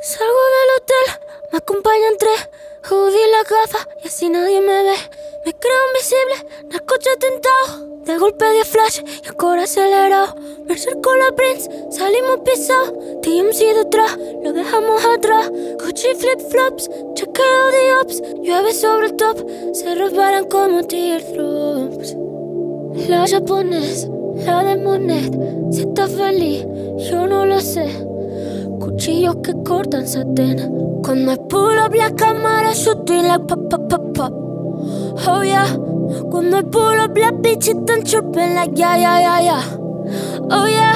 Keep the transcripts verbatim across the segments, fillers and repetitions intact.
Salgo del hotel, me acompañan tres. Jodí la gafa y así nadie me ve. Me creo invisible, narcoche tentado. De golpe de flash y el core acelerado. Mercer con la Prince, salimos pisados. T M C detrás, lo dejamos atrás. Gucci flip-flops, chequeo de ops. Llueve sobre el top, se resbalan como teardrops. La japonés, la de Monet. Si está feliz, yo no lo sé. Cuchillos que cortan satén. Cuando hay pull up la cámara shooting like pop pop pop pop. Oh yeah. Cuando hay pull up la bitch están chirping like yeah yeah yeah yeah. Oh yeah.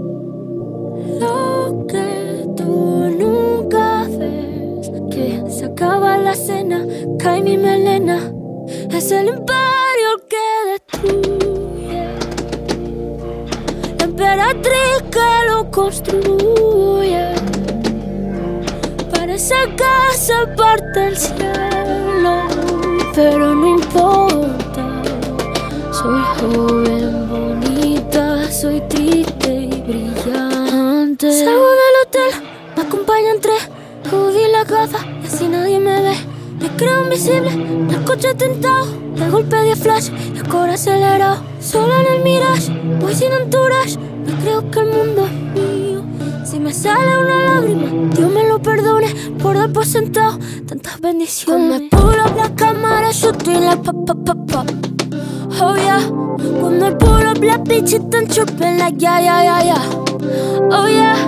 Lo que tú nunca ves, que se acaba la cena, cae mi melena. Es el imperio el que destruye, la emperatriz que lo construye. Parece que se parte el cielo, pero no importa. Soy joven, bonita, soy triste y brillante. Salgo del hotel, me acompañan tres. Jodí la gafa y así nadie me ve. Me creo invisible, narcoche tentado. De golpe de flash y el core acelerado. Sola en el mirage, voy sin entourage. Me creo que el mundo es mío. Si me sale una lágrima, Dios me lo perdone por dar por sentado tantas bendiciones. Cuando pull up la cámara shooting like pop pop pop pop. Oh yeah. Cuando hay pull up la bitch están chirping like yeah yeah yeah yeah. Oh yeah.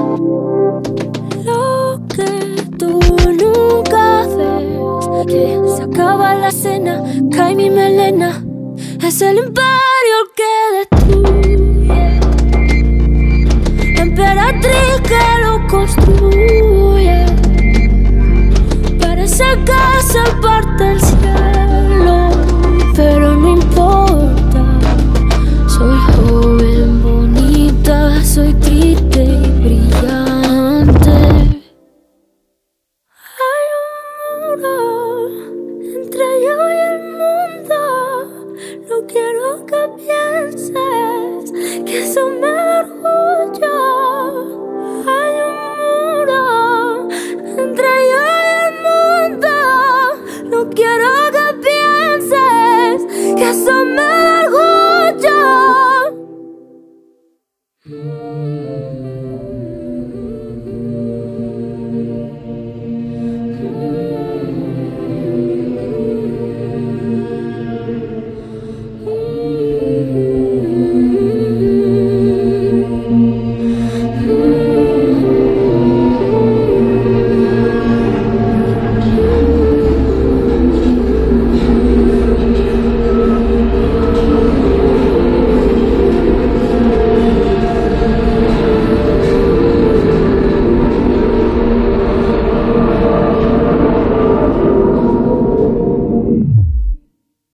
Lo que tú nunca ves, que se acaba la cena, cae mi melena. Es el imperio el que destruye, la emperatriz que lo construye.